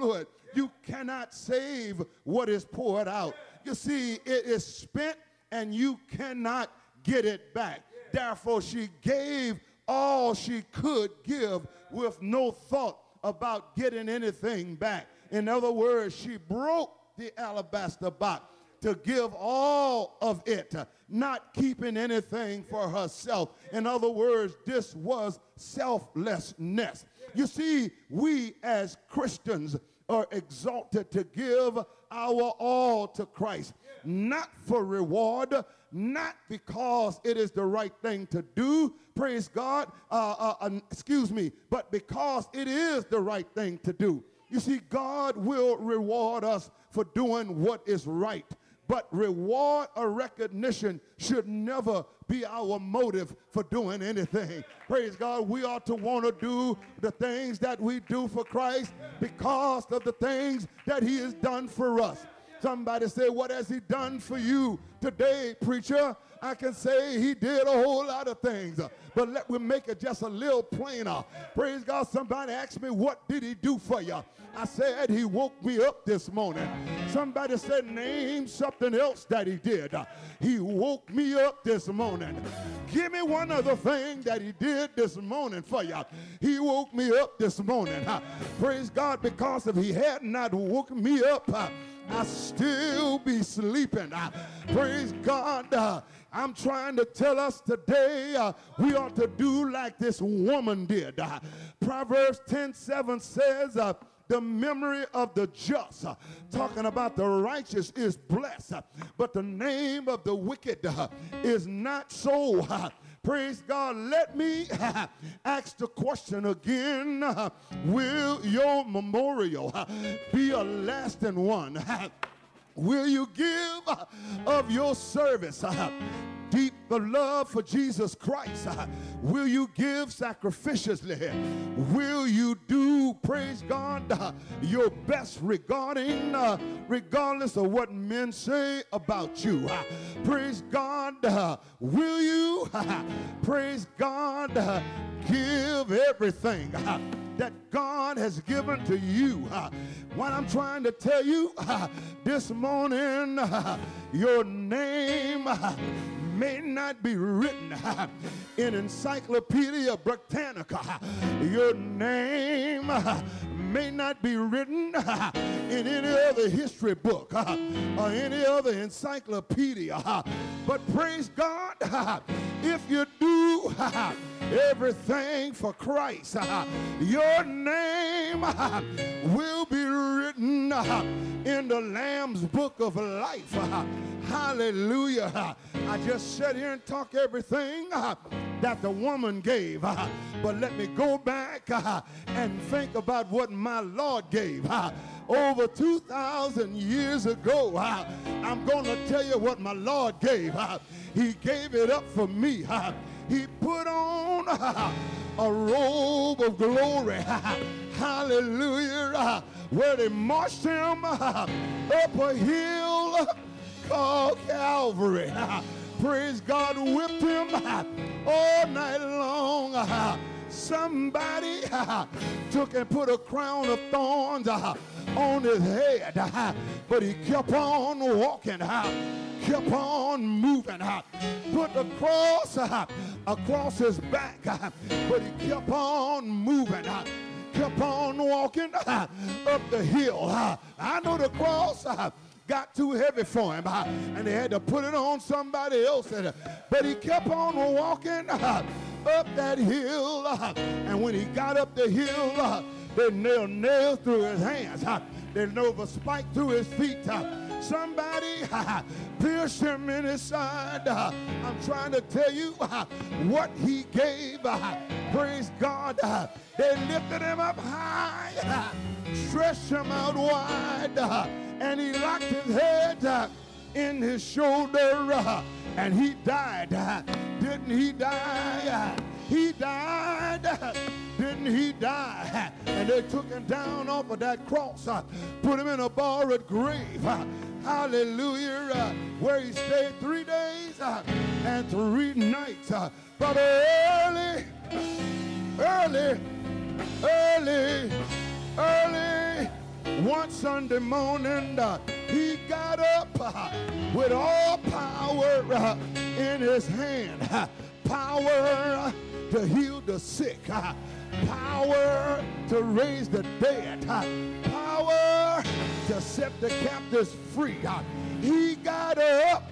fluid. You cannot save what is poured out. You see, it is spent and you cannot get it back. Therefore, she gave all she could give with no thought about getting anything back. In other words, she broke the alabaster box to give all of it, not keeping anything for herself. In other words, this was selflessness. You see, we as Christians are exalted to give our all to Christ, not for reward, not because it is the right thing to do, praise God, but because it is the right thing to do. You see, God will reward us for doing what is right. But reward or recognition should never be our motive for doing anything. Praise God, we ought to want to do the things that we do for Christ because of the things that he has done for us. Somebody say, what has he done for you today, preacher? I can say he did a whole lot of things, but let me make it just a little plainer. Praise God, somebody asked me, what did he do for you? I said, he woke me up this morning. Somebody said, name something else that he did. He woke me up this morning. Give me one other thing that he did this morning for you. He woke me up this morning. Praise God, because if he had not woken me up, I still be sleeping. Praise God. I'm trying to tell us today we ought to do like this woman did. Proverbs 10:7 says, the memory of the just, talking about the righteous, is blessed, but the name of the wicked is not so. Praise God. Let me ask the question again. Will your memorial be a lasting one? Will you give of your service deep the love for Jesus Christ? Will you give sacrificially? Will you do, praise God, your best regardless of what men say about you? Praise God, will you, praise God, give everything that God has given to you? What I'm trying to tell you this morning, your name may not be written in Encyclopedia Britannica. Your name may not be written in any other history book or any other encyclopedia. But praise God, if you do everything for Christ, your name will be written in the Lamb's book of life. Hallelujah. I just sat here and talk everything that the woman gave, but let me go back and think about what my Lord gave. Over 2,000 years ago, I'm going to tell you what my Lord gave. He gave it up for me. He put on a robe of glory. Hallelujah. Where they marched him up a hill called Calvary. Praise God, whipped him all night long. Somebody took and put a crown of thorns on his head, but he kept on walking, kept on moving, put the cross across his back, but he kept on moving, kept on walking up the hill. I know the cross got too heavy for him, and they had to put it on somebody else, but he kept on walking up that hill, and when he got up the hill, they nailed nails through his hands, they drove a spike through his feet. Somebody pierced him in his side. I'm trying to tell you what he gave. Praise God. They lifted him up high, stretched him out wide, and he locked his head in his shoulder, and he died. Didn't he die? He died. Didn't he die? And they took him down off of that cross, put him in a borrowed grave. Hallelujah. Where he stayed 3 days and 3 nights. But early One Sunday morning, he got up with all power in his hand. Power to heal the sick. Power to raise the dead. Power to set the captives free. He got up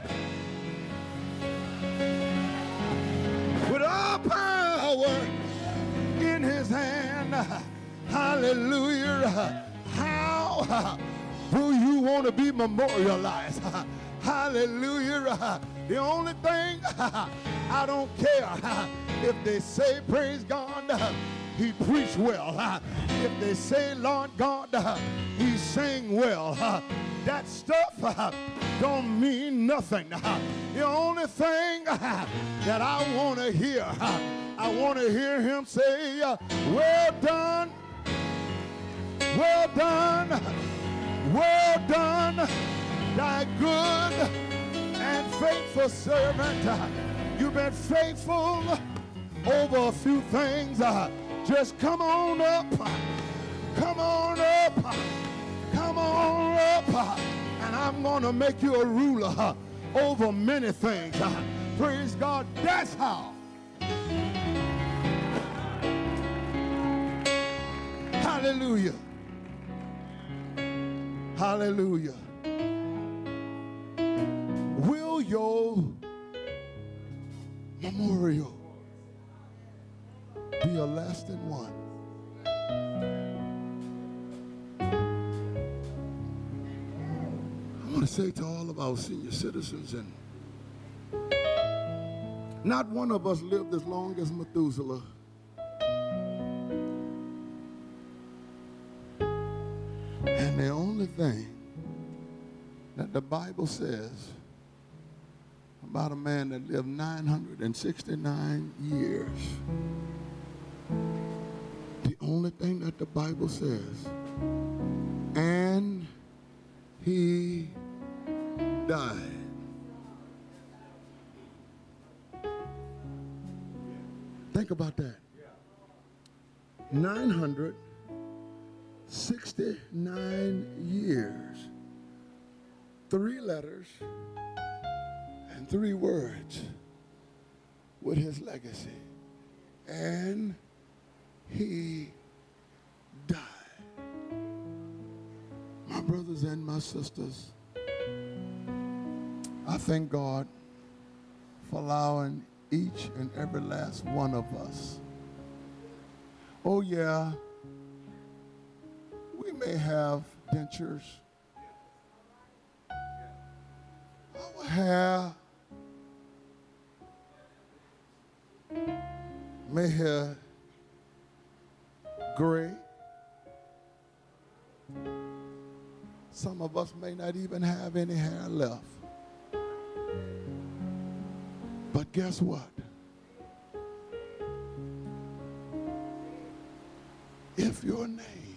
with all power in his hand. Hallelujah. How do you want to be memorialized? Hallelujah. The only thing, I don't care if they say, praise God, he preached well. If they say, Lord God, he sang well. That stuff don't mean nothing. The only thing that I want to hear, I want to hear him say, well done, well done, well done, thy good and faithful servant. You've been faithful over a few things. Just come on up, come on up, come on up, and I'm going to make you a ruler over many things. Praise God, that's how. Hallelujah. Hallelujah. Will your memorial be a lasting one? I want to say to all of our senior citizens, and not one of us lived as long as Methuselah. And the only thing that the Bible says about a man that lived 969 years, the only thing that the Bible says, and he died. Think about that. 969 years, 3 letters, and 3 words with his legacy. And he died. My brothers and my sisters, I thank God for allowing each and every last one of us. Oh yeah, we may have dentures. Our hair may have gray. Some of us may not even have any hair left. But guess what? If your name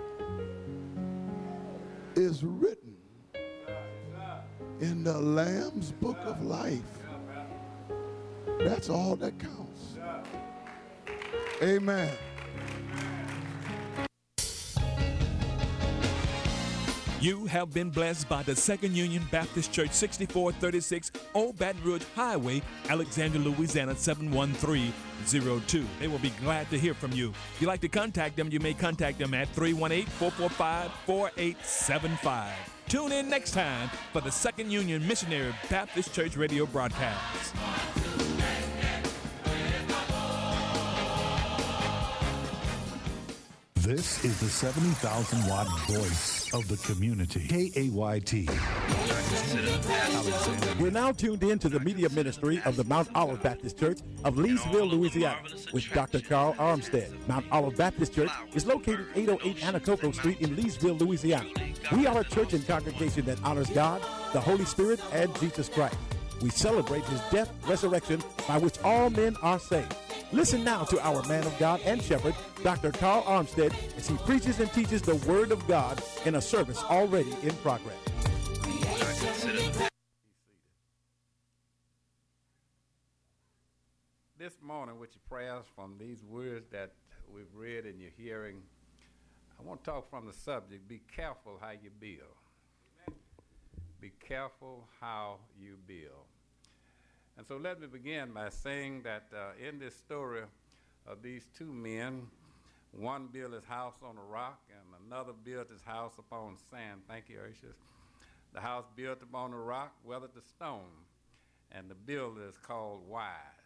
is written in the Lamb's Book of Life, that's all that counts. Amen. You have been blessed by the Second Union Baptist Church, 6436 Old Baton Rouge Highway, Alexandria, Louisiana, 71302. They will be glad to hear from you. If you'd like to contact them, you may contact them at 318-445-4875. Tune in next time for the Second Union Missionary Baptist Church radio broadcast. This is the 70,000-watt voice of the community, KAYT. We're now tuned in to the media ministry of the Mount Olive Baptist Church of Leesville, Louisiana, with Dr. Carl Armstead. Mount Olive Baptist Church is located 808 Anacoco Street in Leesville, Louisiana. We are a church and congregation that honors God, the Holy Spirit, and Jesus Christ. We celebrate his death, resurrection, by which all men are saved. Listen now to our man of God and shepherd, Dr. Carl Armstead, as he preaches and teaches the Word of God in a service already in progress. This morning, with your prayers from these words that we've read and you're hearing, I want to talk from the subject, be careful how you build. Be careful how you build. And so let me begin by saying that in this story of these two men, one built his house on a rock and another built his house upon sand. Thank you, Urshus. The house built upon the rock weathered the stone, and the builder is called wise.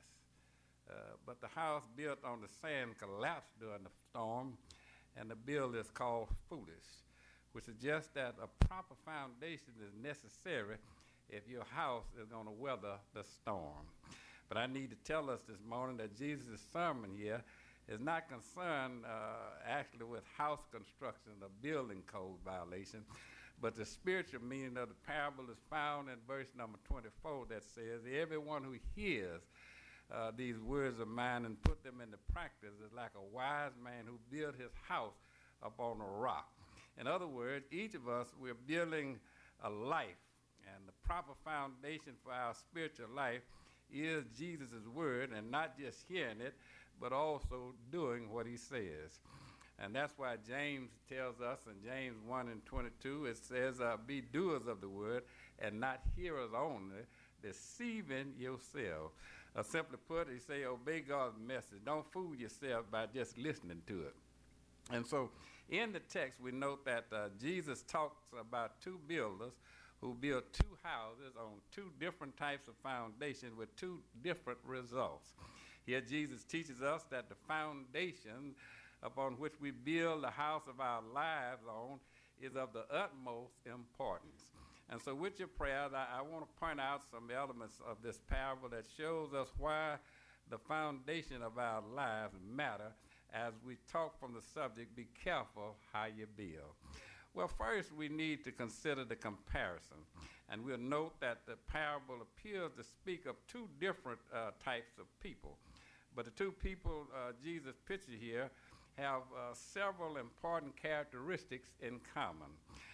But the house built on the sand collapsed during the storm, and the builder is called foolish, which suggests that a proper foundation is necessary if your house is going to weather the storm. But I need to tell us this morning that Jesus' sermon here is not concerned actually with house construction or building code violation, but the spiritual meaning of the parable is found in verse number 24 that says, everyone who hears these words of mine and put them into practice is like a wise man who built his house upon a rock. In other words, each of us, we're building a life, and the proper foundation for our spiritual life is Jesus' word, and not just hearing it, but also doing what he says. And that's why James tells us in James 1:22, it says, be doers of the word and not hearers only, deceiving yourself. Simply put, he say, obey God's message. Don't fool yourself by just listening to it. And so in the text, we note that Jesus talks about two builders who built two houses on two different types of foundations with two different results. Here Jesus teaches us that the foundation upon which we build the house of our lives on is of the utmost importance. And so with your prayers, I want to point out some elements of this parable that shows us why the foundation of our lives matter as we talk from the subject, be careful how you build. Well, first we need to consider the comparison. And we'll note that the parable appears to speak of two different types of people. But the two people Jesus pictured here have several important characteristics in common.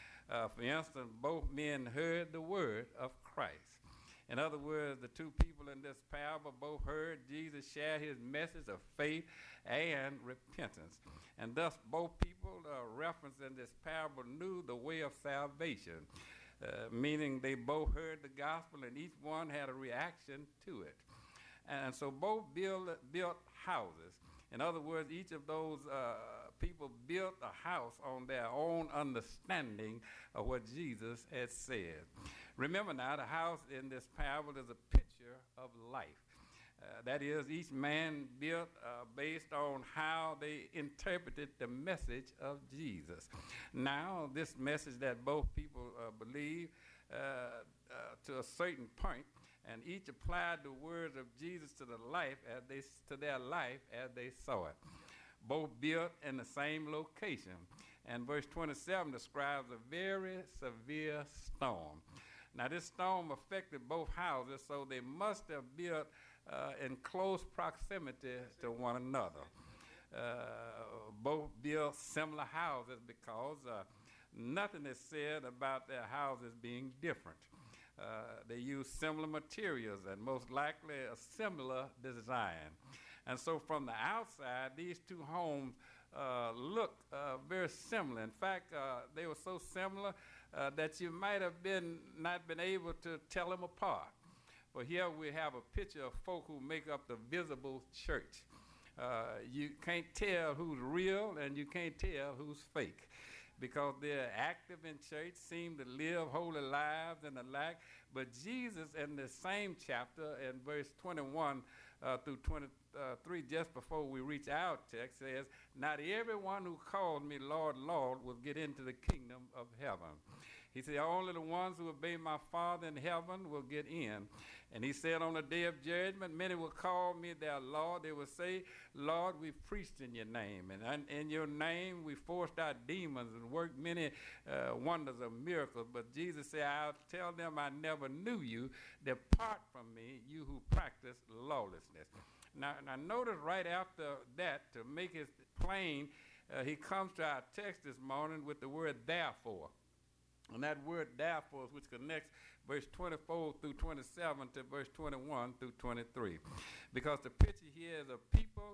For instance, both men heard the word of Christ. In other words, the two people in this parable both heard Jesus share his message of faith and repentance. And thus both people referenced in this parable knew the way of salvation, meaning they both heard the gospel and each one had a reaction to it. And so both built houses. In other words, each of those people built a house on their own understanding of what Jesus had said. Remember now, the house in this parable is a picture of life. That is, each man built based on how they interpreted the message of Jesus. Now, this message that both people believe to a certain point, and each applied the words of Jesus to their life as they saw it. Both built in the same location. And verse 27 describes a very severe storm. Now, this storm affected both houses, so they must have built in close proximity to one another. Both built similar houses because nothing is said about their houses being different. They use similar materials and most likely a similar design. And so from the outside, these two homes look very similar. In fact, they were so similar that you might have not been able to tell them apart. But here we have a picture of folk who make up the visible church. You can't tell who's real and you can't tell who's fake, because they're active in church, seem to live holy lives and the like. But Jesus, in the same chapter, in verse 21 through 23, just before we reach our text, says, not everyone who called me Lord, Lord will get into the kingdom of heaven. He said, only the ones who obey my Father in heaven will get in. And he said, on the day of judgment, many will call me their Lord. They will say, Lord, we preached in your name. And in your name, we forced out demons and worked many wonders of miracles. But Jesus said, I'll tell them I never knew you. Depart from me, you who practice lawlessness. Now notice right after that, to make it plain, he comes to our text this morning with the word therefore. And that word therefore is which connects verse 24 through 27 to verse 21 through 23. Because the picture here is of people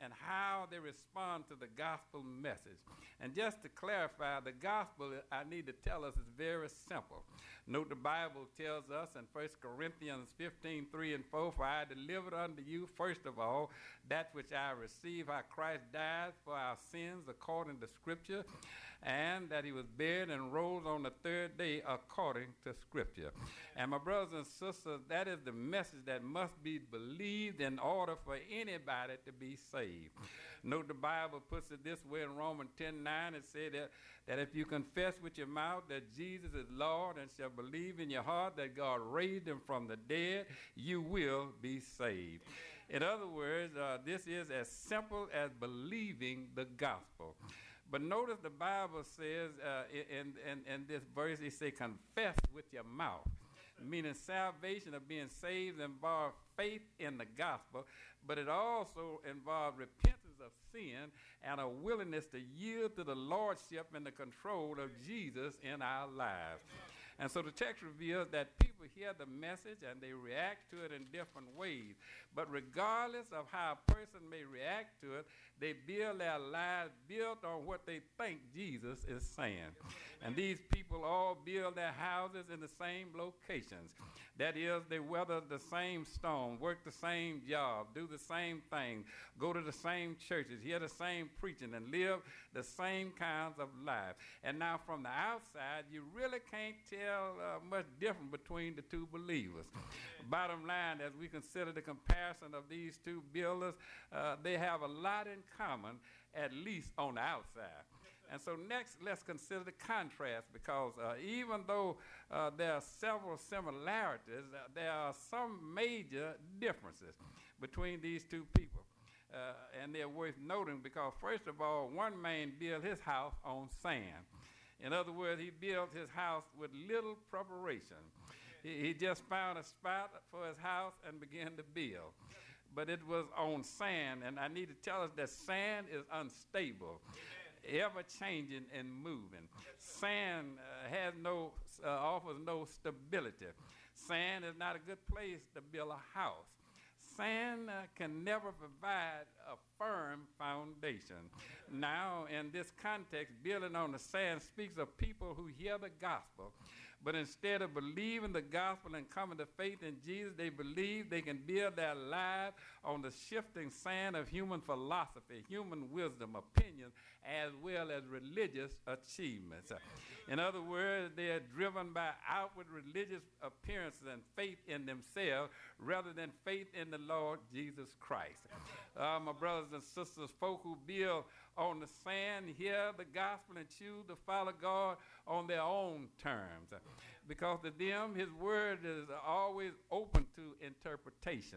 and how they respond to the gospel message. And just to clarify, the gospel, I need to tell us, is very simple. Note the Bible tells us in 1 Corinthians 15:3-4, for I delivered unto you, first of all, that which I received, how Christ died for our sins according to Scripture, and that he was buried and rose on the third day according to Scripture. And my brothers and sisters, that is the message that must be believed in order for anybody to be saved. Note the Bible puts it this way in Romans 10:9. It said that if you confess with your mouth that Jesus is Lord and shall believe in your heart that God raised him from the dead, you will be saved. In other words, this is as simple as believing the gospel. But notice the Bible says in this verse, it says, confess with your mouth, meaning salvation of being saved involves faith in the gospel, but it also involves repentance of sin and a willingness to yield to the lordship and the control of Jesus in our lives. And so the text reveals that people hear the message and they react to it in different ways. But regardless of how a person may react to it, they build their lives built on what they think Jesus is saying. And these people all build their houses in the same locations. That is, they weather the same storm, work the same job, do the same thing, go to the same churches, hear the same preaching, and live the same kinds of life. And now from the outside, you really can't tell much difference between the two believers. Bottom line, as we consider the comparison of these two builders, they have a lot in common, at least on the outside. And so next, let's consider the contrast, because even though there are several similarities, there are some major differences between these two people. And they're worth noting because, first of all, one man built his house on sand. In other words, he built his house with little preparation. He just found a spot for his house and began to build. But it was on sand, and I need to tell us that sand is unstable, ever-changing and moving. Sand offers no stability. Sand is not a good place to build a house. Sand can never provide a firm foundation. Now, in this context, building on the sand speaks of people who hear the gospel, but instead of believing the gospel and coming to faith in Jesus, they believe they can build their lives on the shifting sand of human philosophy, human wisdom, opinions, as well as religious achievements. In other words, they are driven by outward religious appearances and faith in themselves rather than faith in the Lord Jesus Christ. My brothers and sisters, folk who build on the sand hear the gospel and choose to follow God on their own terms, because to them his word is always open to interpretation.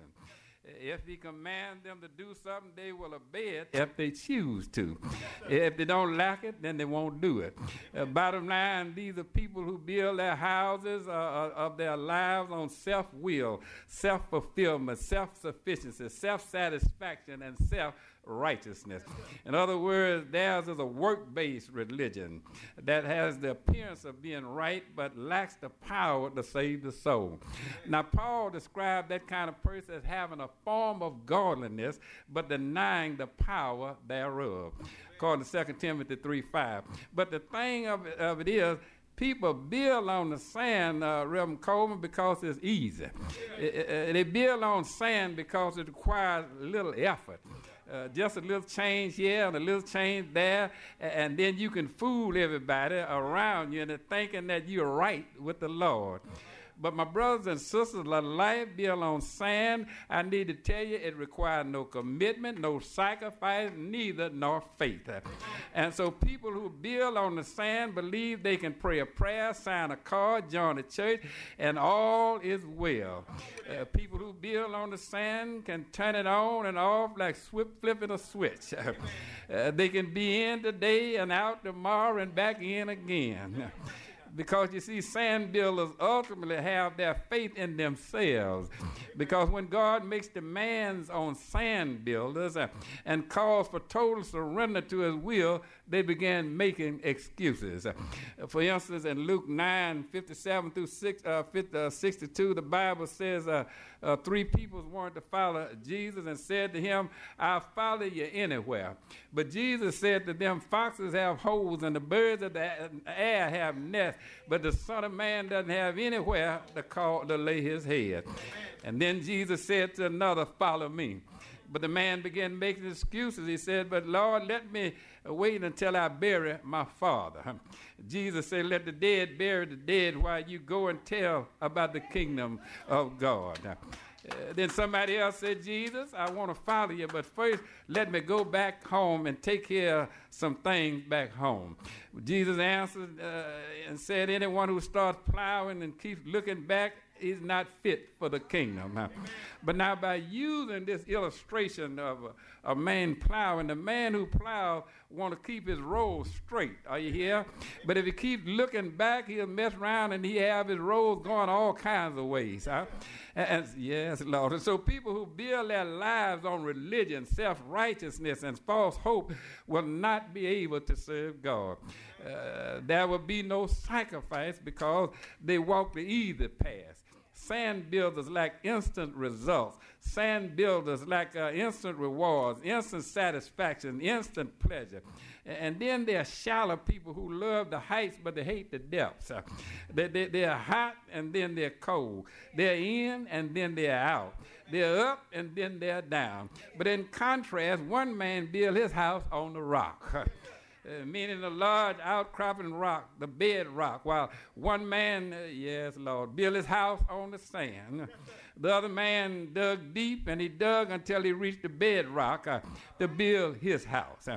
If he commands them to do something, they will obey it if they choose to. If they don't like it, then they won't do it. Bottom line, these are people who build their houses of their lives on self-will, self-fulfillment, self-sufficiency, self-satisfaction, and self-righteousness. In other words, theirs is a work-based religion that has the appearance of being right but lacks the power to save the soul. Now, Paul described that kind of person as having a form of godliness but denying the power thereof, according to 2 Timothy 3:5. But the thing of it is, people build on the sand, Reverend Coleman, because it's easy. They build on sand because it requires little effort. Just a little change here and a little change there, and then you can fool everybody around you into thinking that you're right with the Lord. But my brothers and sisters, life built on sand, I need to tell you, it requires no commitment, no sacrifice, neither nor faith. And so people who build on the sand believe they can pray a prayer, sign a card, join a church, and all is well. People who build on the sand can turn it on and off like flipping a switch. They can be in today and out tomorrow and back in again. Because you see, sand builders ultimately have their faith in themselves. Because when God makes demands on sand builders and calls for total surrender to his will, they began making excuses. For instance, in Luke 9:57 through 62, the Bible says 3 people wanted to follow Jesus and said to him, "I'll follow you anywhere." But Jesus said to them, "Foxes have holes and the birds of the air have nests, but the Son of Man doesn't have anywhere to lay his head." And then Jesus said to another, "Follow me." But the man began making excuses. He said, "But Lord, let me wait until I bury my father." Jesus said, "Let the dead bury the dead while you go and tell about the kingdom of God." Then somebody else said, "Jesus, I want to follow you, but first let me go back home and take care of some things back home." Jesus answered and said, "Anyone who starts plowing and keeps looking back is not fit for the kingdom." But now by using this illustration of a man plowing, the man who plows want to keep his road straight. Are you here? But if he keeps looking back, he'll mess around and he have his roads going all kinds of ways. And yes, Lord. And so people who build their lives on religion, self-righteousness, and false hope will not be able to serve God. There will be no sacrifice because they walk the easy path. Sand builders lack instant results. Sand builders lack instant rewards, instant satisfaction, instant pleasure. And then there are shallow people who love the heights, but they hate the depths. They're hot, and then they're cold. They're in, and then they're out. They're up, and then they're down. But in contrast, one man built his house on the rock. Meaning a large outcropping rock, the bedrock, while one man, yes, Lord, built his house on the sand. The other man dug deep, and he dug until he reached the bedrock to build his house.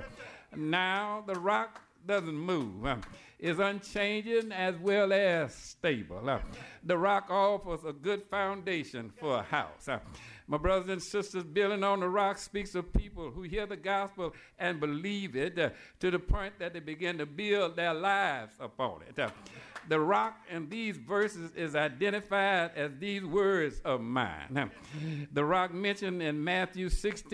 Now the rock doesn't move. It's unchanging as well as stable. The rock offers a good foundation for a house. My brothers and sisters, building on the rock speaks of people who hear the gospel and believe it to the point that they begin to build their lives upon it. The rock in these verses is identified as these words of mine. The rock mentioned in Matthew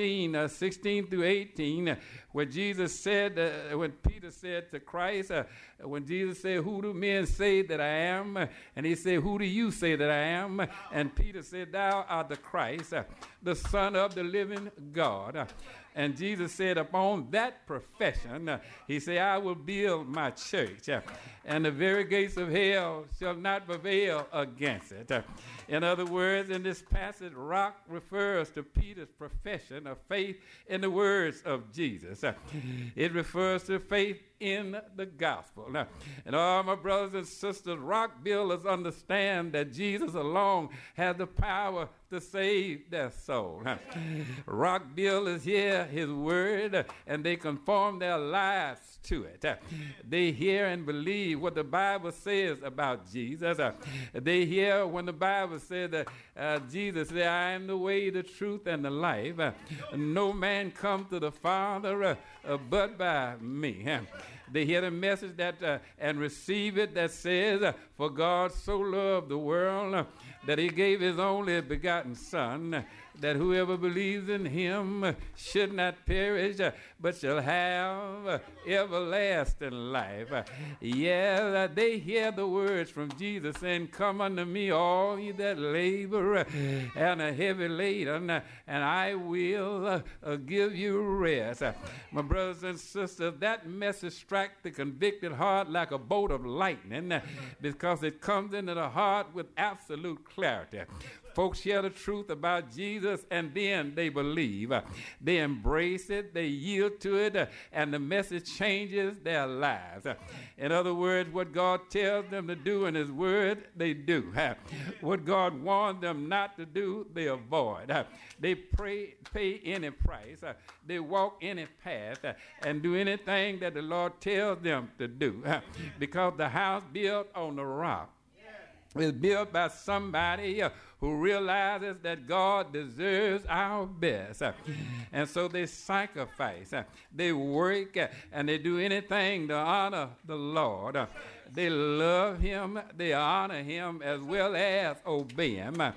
16 through 18, where Jesus said, when Peter said to Christ, when Jesus said, "Who do men say that I am?" And he said, "Who do you say that I am?" And Peter said, "Thou art the Christ, the Son of the living God." And Jesus said, upon that profession, he said, "I will build my church, and the very gates of hell shall not prevail against it." In other words, in this passage, rock refers to Peter's profession of faith in the words of Jesus. It refers to faith in the gospel. Now, and all my brothers and sisters, rock builders understand that Jesus alone has the power to save their soul. Rock builders hear his word and they conform their lives to it. They hear and believe what the Bible says about Jesus. They hear when the Bible says that Jesus said, "I am the way, the truth, and the life. No man come to the Father but by me." They hear the message that and receive it that says, "For God so loved the world that he gave his only begotten Son, that whoever believes in him should not perish, but shall have everlasting life." Yeah, they hear the words from Jesus saying, "Come unto me, all ye that labor and are heavy laden, and I will give you rest." My brothers and sisters, that message strikes the convicted heart like a bolt of lightning because it comes into the heart with absolute clarity. Folks hear the truth about Jesus and then they believe. They embrace it, they yield to it, and the message changes their lives. In other words, what God tells them to do in his word, they do. What God warns them not to do, they avoid. They pay any price. They walk any path and do anything that the Lord tells them to do. Because the house built on the rock is built by somebody who realizes that God deserves our best. And so they sacrifice, they work, and they do anything to honor the Lord. They love him, they honor him, as well as obey him.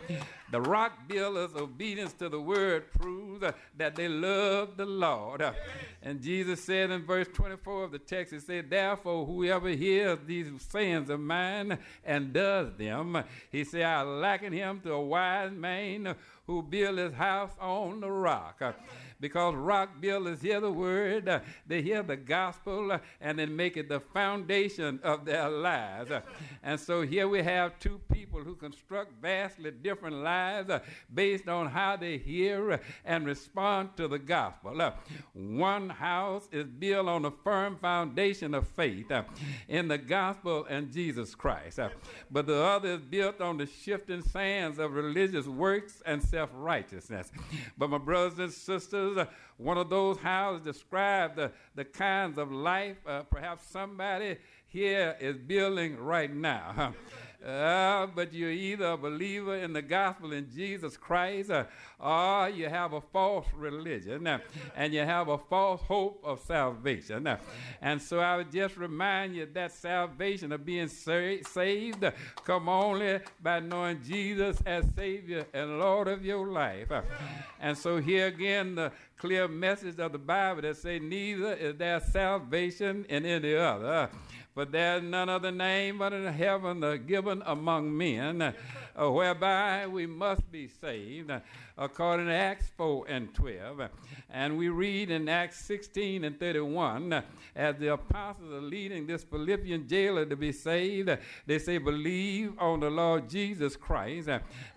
The rock builders' obedience to the word proves that they love the Lord. And Jesus said in verse 24 of the text, he said, therefore, whoever hears these sayings of mine and does them, he said, I liken him to a wise man who built his house on the rock. Because rock builders hear the word, they hear the gospel, and then make it the foundation of their lives. And so here we have two people who construct vastly different lives based on how they hear and respond to the gospel. One house is built on a firm foundation of faith in the gospel and Jesus Christ. But the other is built on the shifting sands of religious works and self-righteousness. But my brothers and sisters, one of those houses describe the kinds of life perhaps somebody here is building right now. But you're either a believer in the gospel in Jesus Christ or you have a false religion and you have a false hope of salvation. And so I would just remind you that salvation of being saved come only by knowing Jesus as Savior and Lord of your life. And so here again, the clear message of the Bible that say neither is there salvation in any other. But there's none other name but in heaven given among men, whereby we must be saved, according to Acts 4 and 12. And we read in Acts 16 and 31, as the apostles are leading this Philippian jailer to be saved, they say, believe on the Lord Jesus Christ,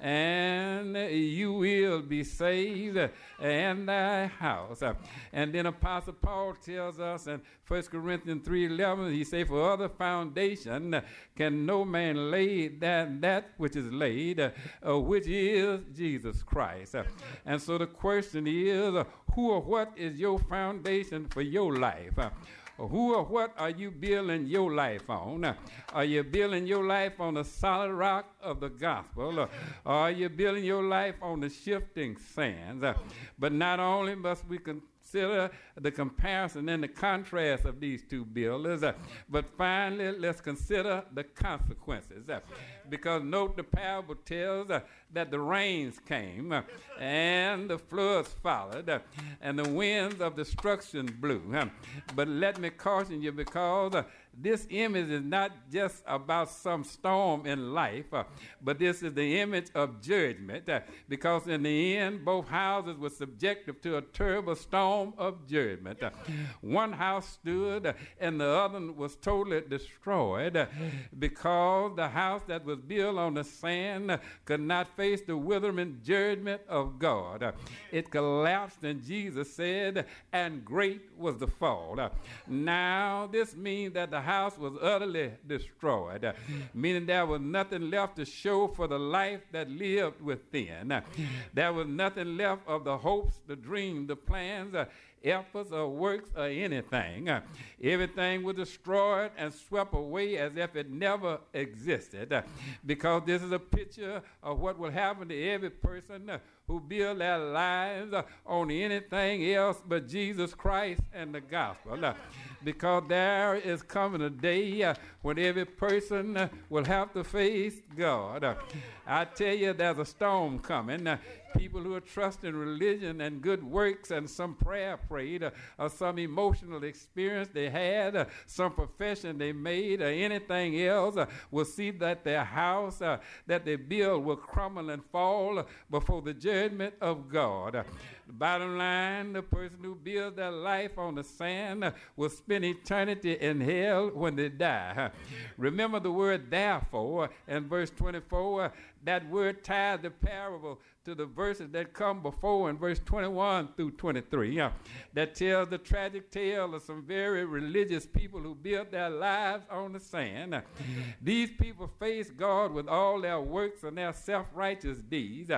and you will be saved and thy house. And then Apostle Paul tells us in 1 Corinthians 3:11, he says, for other foundation can no man lay than that which is laid, which is Jesus Christ. And so the question is, who or what is your foundation for your life? Who or what are you building your life on? Are you building your life on the solid rock of the gospel? Or are you building your life on the shifting sands? But not only must we consider the comparison and the contrast of these two builders, but finally let's consider the consequences. Because note the parable tells that the rains came and the floods followed and the winds of destruction blew. But let me caution you, because this image is not just about some storm in life, but this is the image of judgment, because in the end, both houses were subjected to a terrible storm of judgment. One house stood and the other was totally destroyed, because the house that was built on the sand could not face the withering judgment of God. It collapsed, and Jesus said, and great was the fall. Now, this means that the house was utterly destroyed, meaning there was nothing left to show for the life that lived within. There was nothing left of the hopes, the dreams, the plans, efforts or works or anything. Everything was destroyed and swept away as if it never existed, because this is a picture of what will happen to every person who build their lives on anything else but Jesus Christ and the gospel. Because there is coming a day when every person will have to face God. I tell you, there's a storm coming. People who are trusting religion and good works and some prayer prayed, or some emotional experience they had, some profession they made, or anything else, will see that their house that they build will crumble and fall before the judgment of God. The bottom line, the person who builds their life on the sand will spend eternity in hell when they die. Remember the word therefore in verse 24. That word ties the parable to the verses that come before in verse 21 through 23. That tells the tragic tale of some very religious people who built their lives on the sand. These people faced God with all their works and their self-righteous deeds,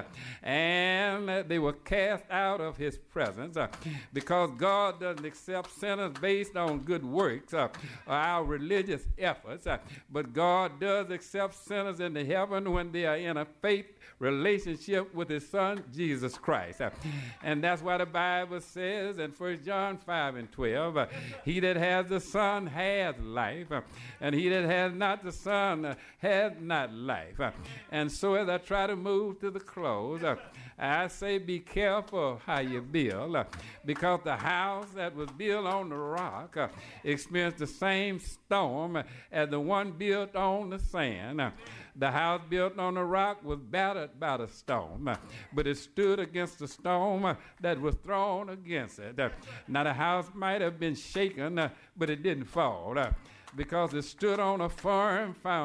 and they were cast out of his presence, because God doesn't accept sinners based on good works or our religious efforts, but God does accept sinners into heaven when they are in a faith relationship with his son, Jesus Christ. And that's why the Bible says in 1 John 5:12, he that has the Son has life, and he that has not the Son has not life. And so as I try to move to the close, I say be careful how you build, because the house that was built on the rock experienced the same storm as the one built on the sand. The house built on the rock was battered by the storm, but it stood against the storm that was thrown against it. Now the house might have been shaken, but it didn't fall, because it stood on a firm foundation.